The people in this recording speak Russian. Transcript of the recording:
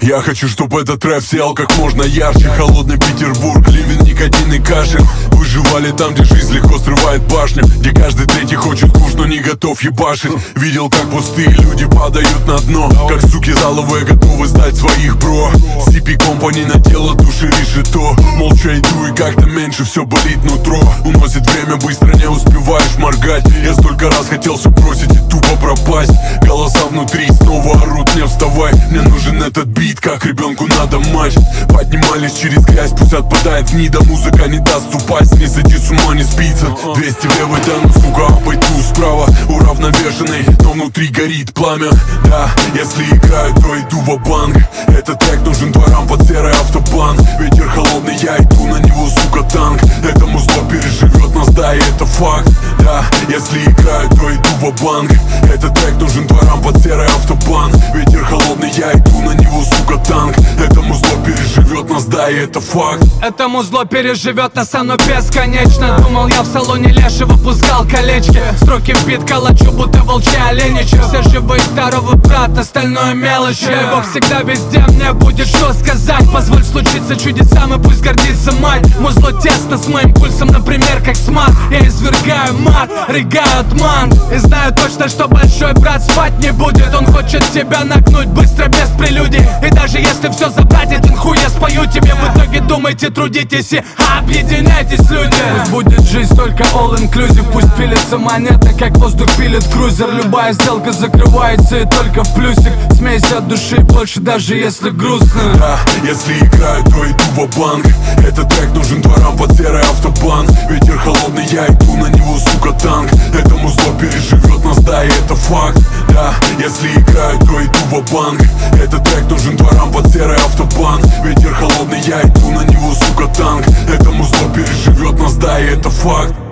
Я хочу, чтобы этот рэп сиял как можно ярче. Холодный Петербург, ливень, никотин и кашель. Выживали там, где жизнь легко срывает башню, где каждый третий хочет куш, но не готов ебашить. Видел, как пустые люди падают на дно, как суки заловые готовы сдать своих бро. CP Company на тело души решето. Молча иду и как-то меньше все болит нутро. Уносит время, быстро не успеваешь моргать. Я столько раз хотел все бросить и тупо пропасть. Голоса внутри снова орут: не вставай. Мне нужен этот бит, как ребенку надо мать. Поднимались через грязь, пусть отпадает гнида. Музыка не даст упасть, не сойти с ума, не спится. 200 в левой, да ну сука, пойду справа. Уравновешенный, но внутри горит пламя. Да, если играю, то иду ва-банк. Этот трек нужен дворам под серый автобан. Ветер холодный, я иду на него, сука, танк. Это музло переживет нас, да, и это факт. Да, если играю, то иду ва-банк. Этот трек нужен дворам под серый автобан. Ветер холодный, я иду на него, сука, танк. Это музло переживет нас, да, и это факт. Это музло переживет нас, оно бесконечно. Думал, я в салоне Леши выпускал колечки. Строки в бит калачу, будто волчьи оленичи. Все живые, здоровый брат, остальное мелочи. Бог всегда везде, мне будет что сказать. Позволь случиться чудесам, и пусть гордится мать. Музло тесно с моим пульсом, например, как смат. Я извергаю мат, рыгаю от ман. И знаю точно, что большой брат спать не будет. Он хочет тебя нагнуть быстро, без прелюдий. И даже если все забрать, один хуй я спою тебе. В итоге думайте, трудитесь и объединяйтесь, люди. Пусть будет жизнь только all inclusive. Пусть пилится монета, как воздух пилит крузер. Любая сделка закрывается и только в плюсик. Смейся от души больше, даже если грустно. Да, если играю, то иду ва-банк. Этот трек нужен дворам под серый автобан. Ветер холодный, я иду на него, сука, танк. Это музло переживет нас, да, и это факт. Да, если играю, то иду ва-банк. Этот трек нужен дворам под серый автобан. Ветер холодный, я иду на него, сука, танк. Это музло переживет нас, да, и это факт.